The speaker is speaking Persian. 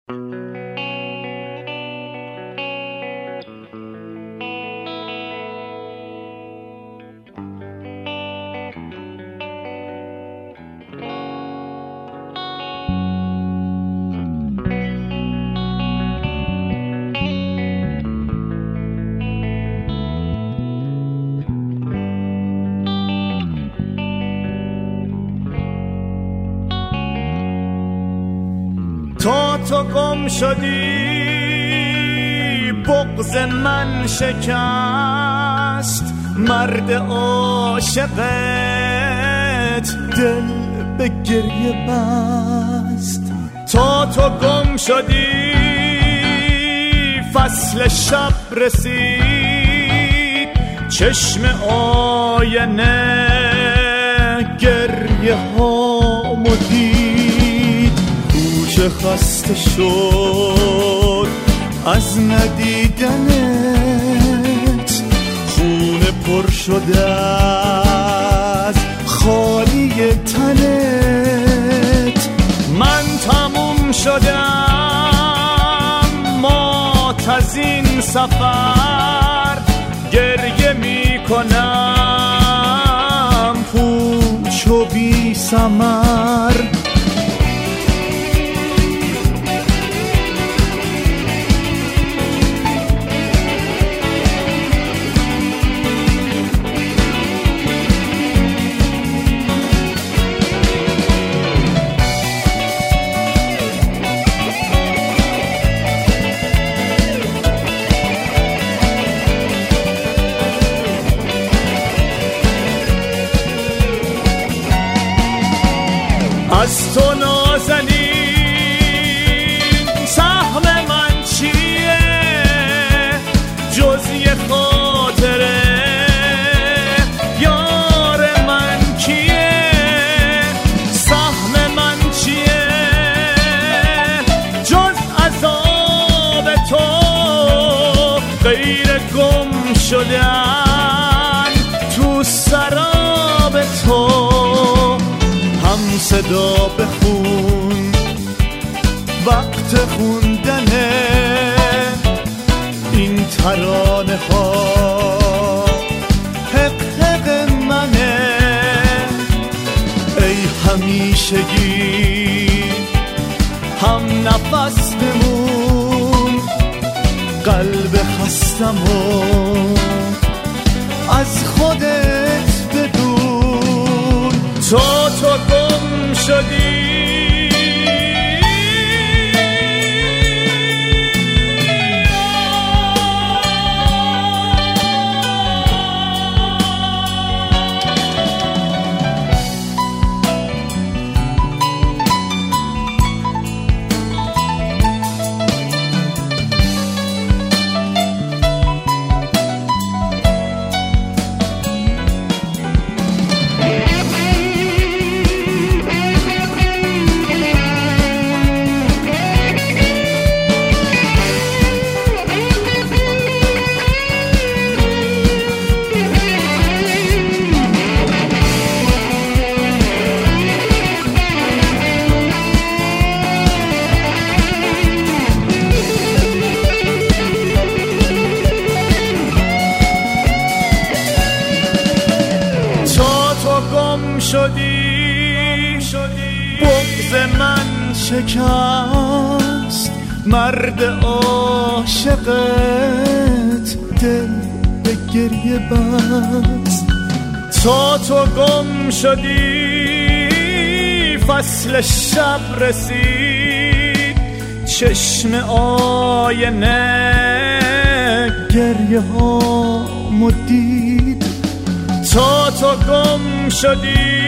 تو گم شدی، بغض من شکست، مرد عاشقت دل به گریه بست. تو گم شدی، فصل شب رسید، چشم آینه گریه هامو دید. گوش خسته شد از ندیدنت، خونه پر شده از خالی تنت. من تموم شدم مات از این سفر، گریه می کنم پوچ و بی ثمر. از تو نازنین سهم من چیه، جز یه خاطره یار من کیه. سهم من چیه جز عذاب تو، غیر گم شدن تو سراب تو. هم صدا بخون وقت خوندنه این ترانه ها، حق حق منه. ای همیشگی هم نفس بمون، قلب خستمو از خودت بدون. تو گم شدی، بغض من شکست، مرد عاشقت دل به گریه بست. تو گم شدی، فصل شب رسید، چشم آینه گریه ها مدید. تو گم شدی،